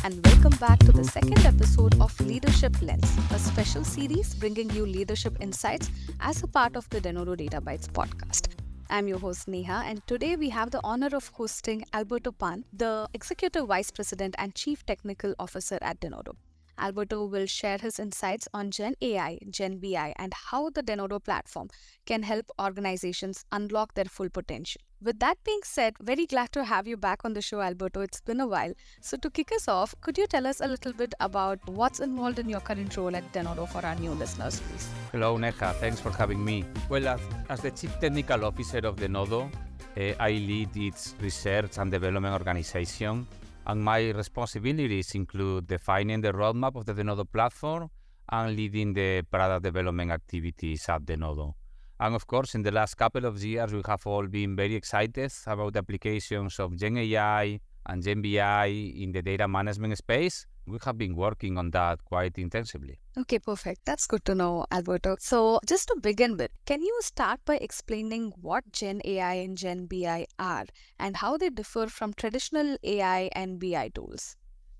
and welcome back to the second episode of Leadership Lens, a special series bringing you leadership insights as a part of the Denodo Data Bytes podcast. I'm your host Neha, and today we have the honor of hosting Alberto Pan, the Executive Vice President and Chief Technical Officer at Denodo. Alberto will share his insights on Gen AI, Gen BI, and how the Denodo platform can help organizations unlock their full potential. With that being said, very glad to have you back on the show, Alberto. It's been a while. So to kick us off, could you tell us a little bit about what's involved in your current role at Denodo for our new listeners, please? Hello, Neha. Thanks for having me. Well, as the Chief Technical Officer of Denodo, I lead its research and development organization, and my responsibilities include defining the roadmap of the Denodo platform and leading the product development activities at Denodo. And of course, in the last couple of years, we have all been very excited about the applications of Gen AI and Gen BI in the data management space. We have been working on that quite intensively. Okay, perfect. That's good to know, Alberto. So just to begin with, can you start by explaining what Gen AI and Gen BI are and how they differ from traditional AI and BI tools?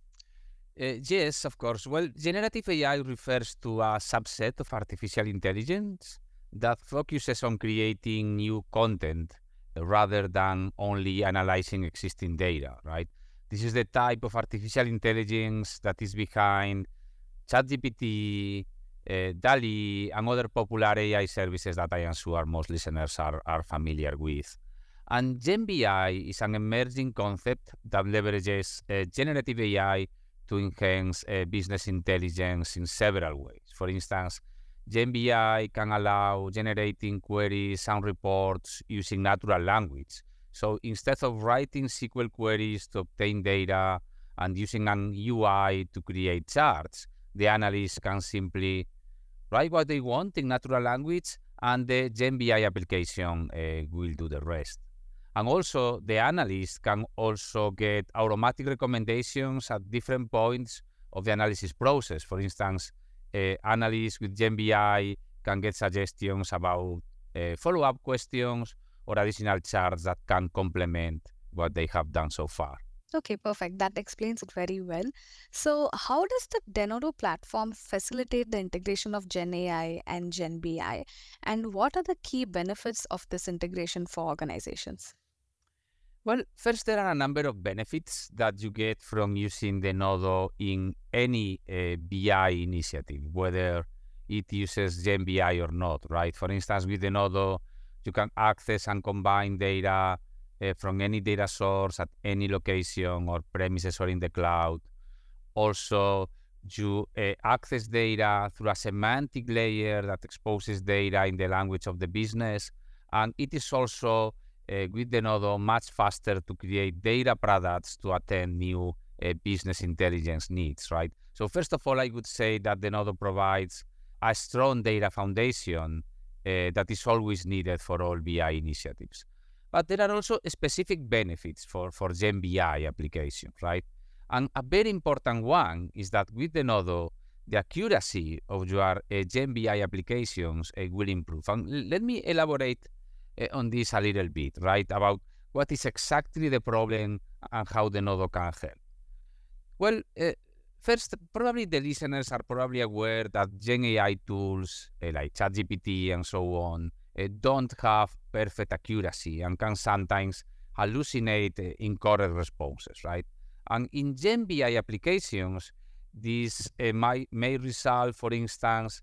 Yes, of course. Well, generative AI refers to a subset of artificial intelligence that focuses on creating new content rather than only analyzing existing data, right? This is the type of artificial intelligence that is behind ChatGPT, DALL-E, and other popular AI services that I am sure most listeners are familiar with. And Gen BI is an emerging concept that leverages generative AI to enhance business intelligence in several ways. For instance, Gen BI can allow generating queries and reports using natural language. So instead of writing SQL queries to obtain data and using an UI to create charts, the analyst can simply write what they want in natural language, and the Gen BI application will do the rest. And also, the analyst can also get automatic recommendations at different points of the analysis process. For instance, analysts with Gen BI can get suggestions about follow-up questions or additional charts that can complement what they have done so far. Okay, perfect. That explains it very well. So how does the Denodo platform facilitate the integration of Gen AI and Gen BI? And what are the key benefits of this integration for organizations? Well, first, there are a number of benefits that you get from using Denodo in any BI initiative, whether it uses Gen BI or not, right? For instance, with Denodo, you can access and combine data from any data source at any location or premises or in the cloud. Also, you access data through a semantic layer that exposes data in the language of the business. And it is also, with Denodo, much faster to create data products to attend new business intelligence needs, right? So first of all, I would say that Denodo provides a strong data foundation that is always needed for all BI initiatives. But there are also specific benefits for Gen BI applications, right? And a very important one is that with Denodo, the accuracy of your Gen BI applications will improve. And let me elaborate on this a little bit, right? About what is exactly the problem and how Denodo can help. Well, first, probably the listeners are probably aware that Gen AI tools like ChatGPT and so on don't have perfect accuracy and can sometimes hallucinate incorrect responses, right? And in Gen BI applications, this may result, for instance,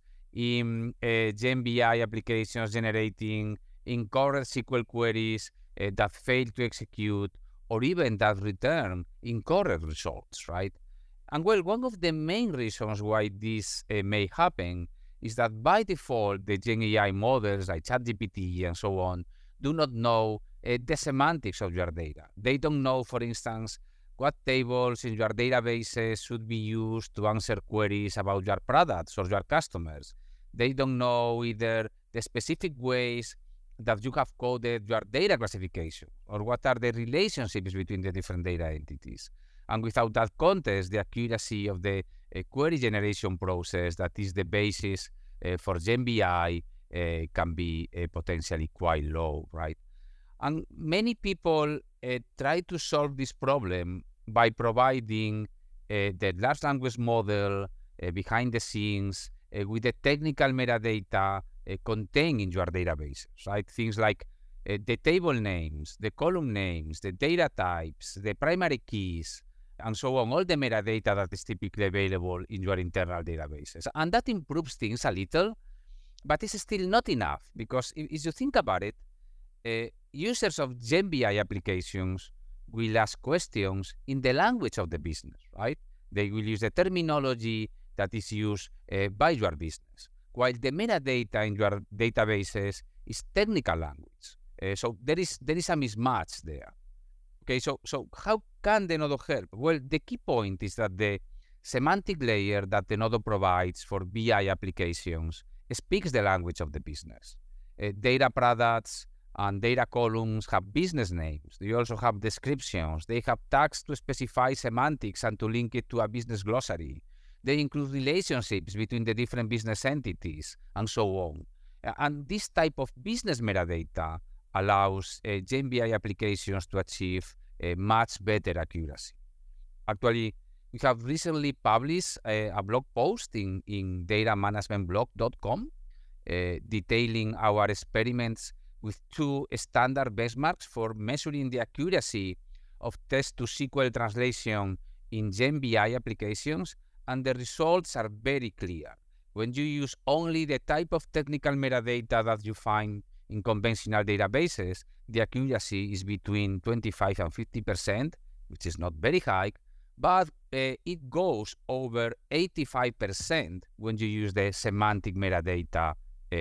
in Gen BI applications generating incorrect SQL queries that fail to execute, or even that return incorrect results, right? And well, one of the main reasons why this may happen is that by default, the Gen AI models like ChatGPT and so on do not know the semantics of your data. They don't know, for instance, what tables in your databases should be used to answer queries about your products or your customers. They don't know either the specific ways that you have coded your data classification or what are the relationships between the different data entities. And without that context, the accuracy of the query generation process that is the basis for Gen BI can be potentially quite low, right? And many people try to solve this problem by providing the large language model behind the scenes with the technical metadata contained in your databases, right? Things like the table names, the column names, the data types, the primary keys, and so on, all the metadata that is typically available in your internal databases. And that improves things a little, but it's still not enough, because if you think about it, users of GenBI applications will ask questions in the language of the business, right? They will use the terminology that is used by your business, while the metadata in your databases is technical language. So there is a mismatch there. Okay, so how can Denodo help? Well, the key point is that the semantic layer that Denodo provides for BI applications speaks the language of the business. Data products and data columns have business names. They also have descriptions. They have tags to specify semantics and to link it to a business glossary. They include relationships between the different business entities and so on. And this type of business metadata allows GenBI applications to achieve a much better accuracy. Actually, we have recently published a blog post in datamanagementblog.com detailing our experiments with two standard benchmarks for measuring the accuracy of text-to-SQL translation in GenBI applications, and the results are very clear. When you use only the type of technical metadata that you find in conventional databases, the accuracy is between 25 and 50%, which is not very high, but it goes over 85% when you use the semantic metadata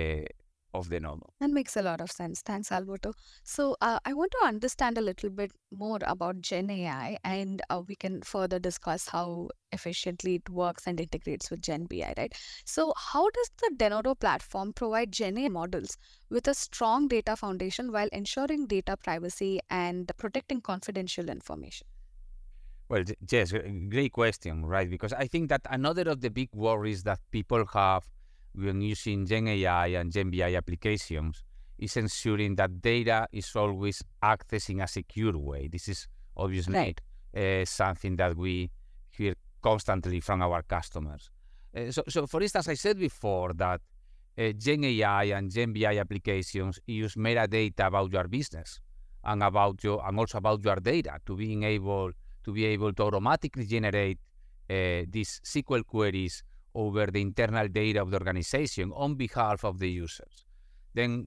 of Denodo. That makes a lot of sense. Thanks, Alberto. So I want to understand a little bit more about Gen AI, and we can further discuss how efficiently it works and integrates with Gen BI, right? So how does the Denodo platform provide Gen AI models with a strong data foundation while ensuring data privacy and protecting confidential information? Well, Jess, great question, right? Because I think that another of the big worries that people have when using Gen AI and Gen BI applications is ensuring that data is always accessed in a secure way. This is obviously something that we hear constantly from our customers. So, for instance, I said before that Gen AI and Gen BI applications use metadata about your business and also about your data to be able to automatically generate these SQL queries over the internal data of the organization on behalf of the users. Then,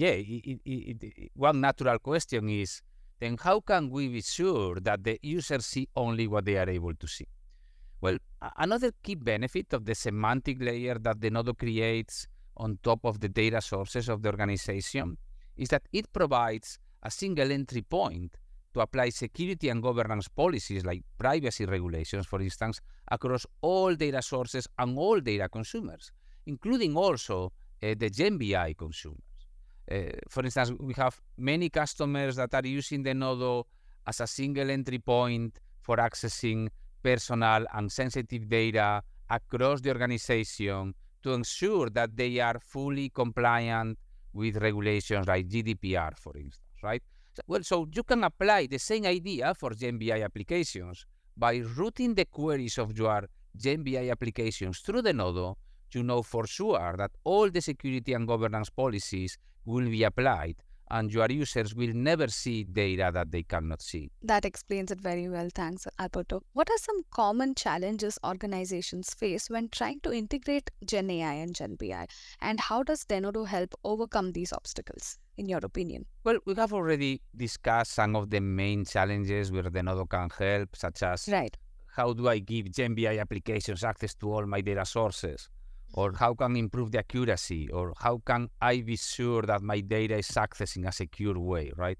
one natural question is, then how can we be sure that the users see only what they are able to see? Well, another key benefit of the semantic layer that Denodo creates on top of the data sources of the organization is that it provides a single entry point to apply security and governance policies like privacy regulations, for instance, across all data sources and all data consumers, including also the Gen BI consumers. For instance, we have many customers that are using Denodo as a single entry point for accessing personal and sensitive data across the organization to ensure that they are fully compliant with regulations like GDPR, for instance, right? So you can apply the same idea for Gen BI applications. By routing the queries of your Gen BI applications through Denodo, you know for sure that all the security and governance policies will be applied, and your users will never see data that they cannot see. That explains it very well. Thanks, Alberto. What are some common challenges organizations face when trying to integrate Gen AI and Gen BI? And how does Denodo help overcome these obstacles, in your opinion? Well, we have already discussed some of the main challenges where Denodo can help, such as how do I give Gen BI applications access to all my data sources? Or how can I improve the accuracy? Or how can I be sure that my data is accessed in a secure way, right?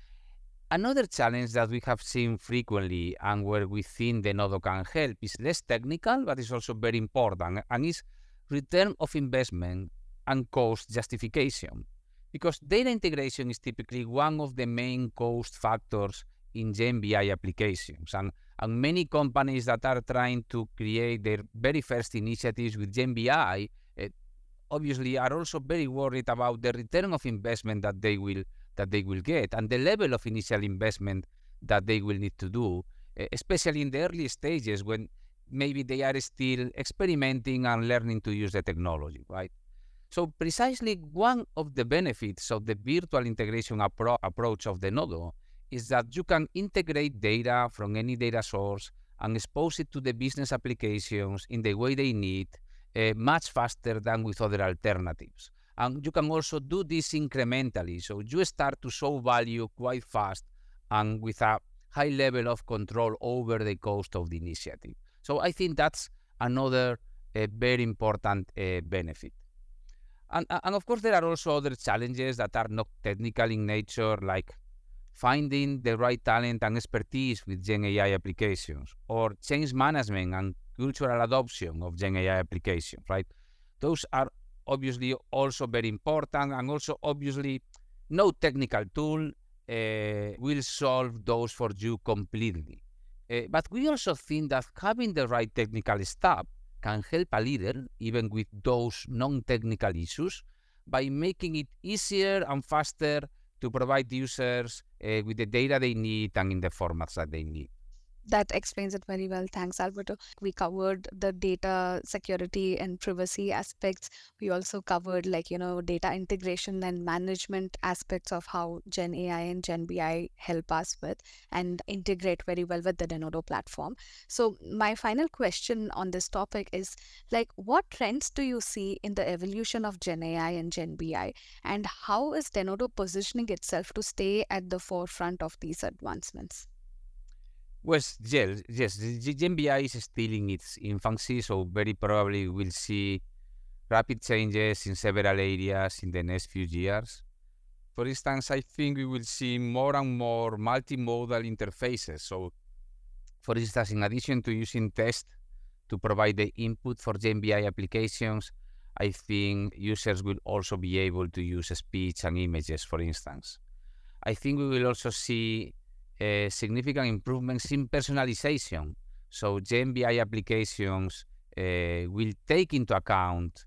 Another challenge that we have seen frequently and where we think Denodo can help is less technical, but is also very important, and is return of investment and cost justification. Because data integration is typically one of the main cost factors in Gen BI applications. And many companies that are trying to create their very first initiatives with Gen BI obviously are also very worried about the return of investment that they will get and the level of initial investment that they will need to do, especially in the early stages when maybe they are still experimenting and learning to use the technology, right? So precisely one of the benefits of the virtual integration approach of Denodo is that you can integrate data from any data source and expose it to the business applications in the way they need much faster than with other alternatives. And you can also do this incrementally. So you start to show value quite fast and with a high level of control over the cost of the initiative. So I think that's another very important benefit. And of course, there are also other challenges that are not technical in nature, like finding the right talent and expertise with Gen AI applications, or change management and cultural adoption of Gen AI applications, right? Those are obviously also very important, and also obviously no technical tool will solve those for you completely. But we also think that having the right technical staff can help a leader, even with those non-technical issues, by making it easier and faster to provide users with the data they need and in the formats that they need. That explains it very well. Thanks, Alberto. We covered the data security and privacy aspects. We also covered data integration and management aspects of how Gen AI and Gen BI help us with and integrate very well with the Denodo platform. So my final question on this topic is what trends do you see in the evolution of Gen AI and Gen BI, and how is Denodo positioning itself to stay at the forefront of these advancements? Well, yes, the Gen BI is still in its infancy, so very probably we'll see rapid changes in several areas in the next few years. For instance, I think we will see more and more multimodal interfaces. So, for instance, in addition to using text to provide the input for Gen BI applications, I think users will also be able to use speech and images, for instance. I think we will also see significant improvements in personalization. So Gen BI applications will take into account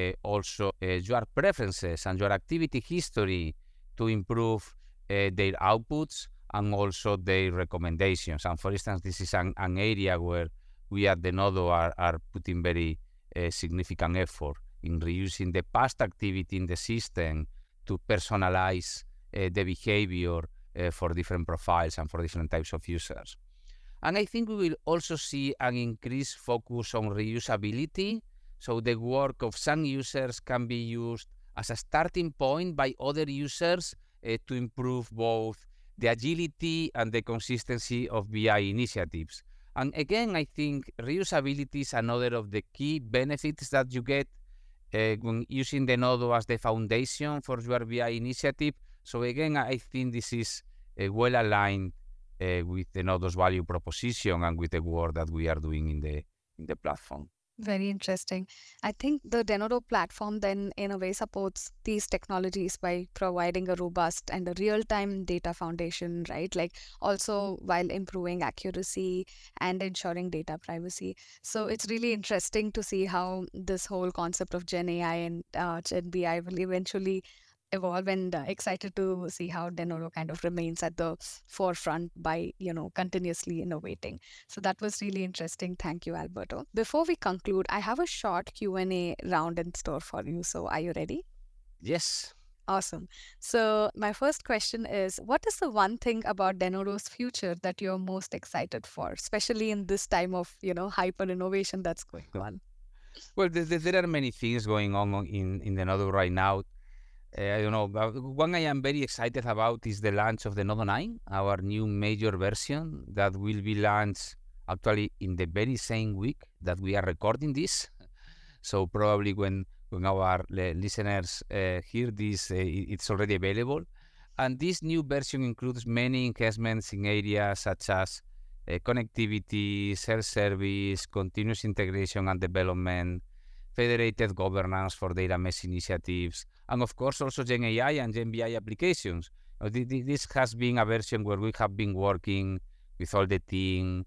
also your preferences and your activity history to improve their outputs and also their recommendations. And for instance, this is an area where we at Denodo are putting very significant effort in reusing the past activity in the system to personalize the behavior for different profiles and for different types of users. And I think we will also see an increased focus on reusability. So the work of some users can be used as a starting point by other users to improve both the agility and the consistency of BI initiatives. And again, I think reusability is another of the key benefits that you get when using Denodo as the foundation for your BI initiative. So again, I think this is well aligned with Denodo's value proposition and with the work that we are doing in the platform. Very interesting. I think the Denodo platform then in a way supports these technologies by providing a robust and a real-time data foundation, right? Also while improving accuracy and ensuring data privacy. So it's really interesting to see how this whole concept of Gen AI and Gen BI will eventually evolve, and excited to see how Denodo kind of remains at the forefront by, continuously innovating. So that was really interesting. Thank you, Alberto. Before we conclude, I have a short Q&A round in store for you. So are you ready? Yes. Awesome. So my first question is, what is the one thing about Denodo's future that you're most excited for, especially in this time of, hyper innovation that's going on? Well, there are many things going on in Denodo right now. I don't know, but one I am very excited about is the launch of Denodo 9, our new major version that will be launched actually in the very same week that we are recording this. So probably when our listeners hear this, it's already available. And this new version includes many enhancements in areas such as connectivity, self-service, continuous integration and development, federated governance for data mesh initiatives, and of course also Gen AI and Gen BI applications. This has been a version where we have been working with all the team,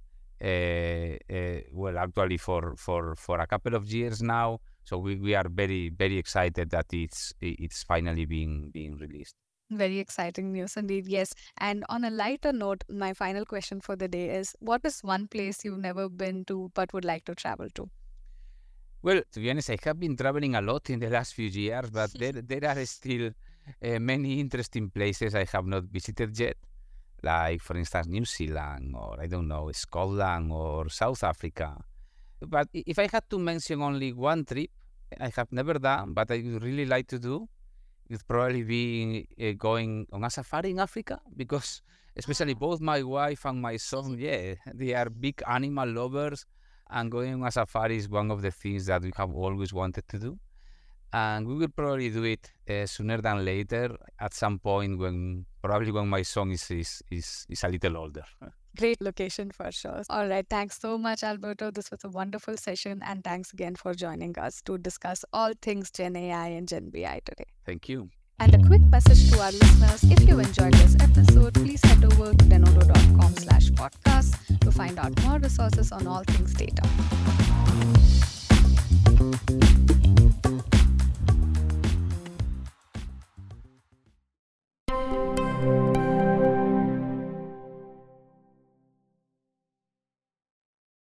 actually for a couple of years now. So we are very, very excited that it's finally being released. Very exciting news indeed, yes. And on a lighter note, my final question for the day is, what is one place you've never been to but would like to travel to? Well, to be honest, I have been traveling a lot in the last few years, but there are still many interesting places I have not visited yet, like, for instance, New Zealand, or I don't know, Scotland or South Africa. But if I had to mention only one trip I have never done, but I would really like to do, it would probably be going on a safari in Africa, because especially both my wife and my son, yeah, they are big animal lovers, and going on a safari is one of the things that we have always wanted to do. And we will probably do it sooner than later, at some point when my son is a little older. Great location for sure. All right. Thanks so much, Alberto. This was a wonderful session. And thanks again for joining us to discuss all things Gen AI and Gen BI today. Thank you. And a quick message to our listeners. If you enjoyed this episode, please head over to denodo.com/podcast to find out more resources on all things data.